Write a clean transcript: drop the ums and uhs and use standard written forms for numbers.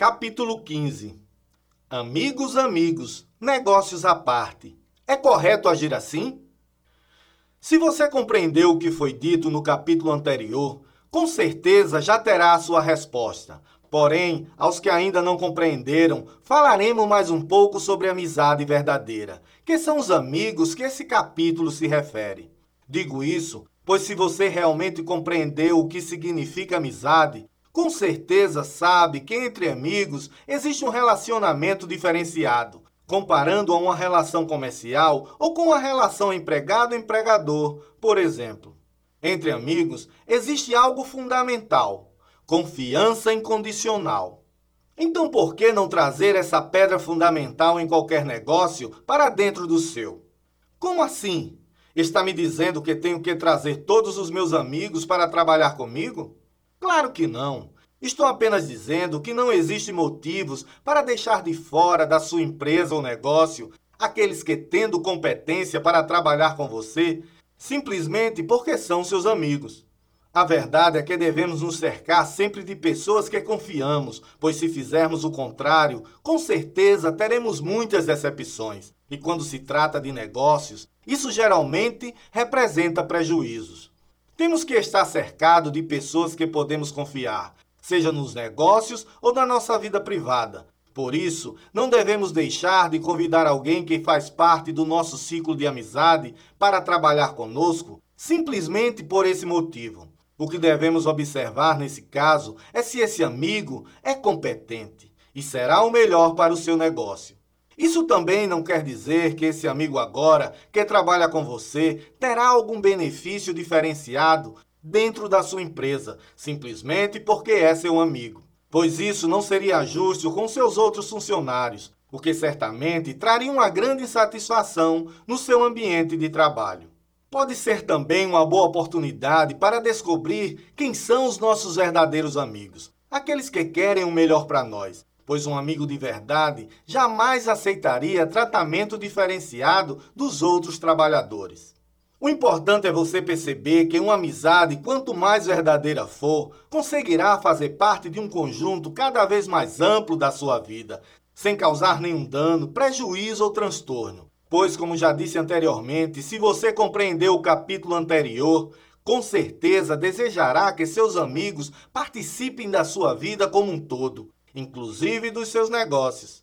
Capítulo 15. Amigos, amigos, negócios à parte. É correto agir assim? Se você compreendeu o que foi dito no capítulo anterior, com certeza já terá a sua resposta. Porém, aos que ainda não compreenderam, falaremos mais um pouco sobre a amizade verdadeira, que são os amigos que esse capítulo se refere. Digo isso, pois se você realmente compreendeu o que significa amizade, com certeza sabe que entre amigos existe um relacionamento diferenciado, comparando a uma relação comercial ou com a relação empregado-empregador, por exemplo. Entre amigos existe algo fundamental: confiança incondicional. Então por que não trazer essa pedra fundamental em qualquer negócio para dentro do seu? Como assim? Está me dizendo que tenho que trazer todos os meus amigos para trabalhar comigo? Claro que não. Estou apenas dizendo que não existem motivos para deixar de fora da sua empresa ou negócio aqueles que, tendo competência para trabalhar com você, simplesmente porque são seus amigos. A verdade é que devemos nos cercar sempre de pessoas que confiamos, pois se fizermos o contrário, com certeza teremos muitas decepções. E quando se trata de negócios, isso geralmente representa prejuízos. Temos que estar cercado de pessoas que podemos confiar, seja nos negócios ou na nossa vida privada. Por isso, não devemos deixar de convidar alguém que faz parte do nosso ciclo de amizade para trabalhar conosco, simplesmente por esse motivo. O que devemos observar nesse caso é se esse amigo é competente e será o melhor para o seu negócio. Isso também não quer dizer que esse amigo agora, que trabalha com você, terá algum benefício diferenciado dentro da sua empresa, simplesmente porque é seu amigo. Pois isso não seria justo com seus outros funcionários, o que certamente traria uma grande insatisfação no seu ambiente de trabalho. Pode ser também uma boa oportunidade para descobrir quem são os nossos verdadeiros amigos, aqueles que querem o melhor para nós, pois um amigo de verdade jamais aceitaria tratamento diferenciado dos outros trabalhadores. O importante é você perceber que uma amizade, quanto mais verdadeira for, conseguirá fazer parte de um conjunto cada vez mais amplo da sua vida, sem causar nenhum dano, prejuízo ou transtorno. Pois, como já disse anteriormente, se você compreendeu o capítulo anterior, com certeza desejará que seus amigos participem da sua vida como um todo, inclusive dos seus negócios.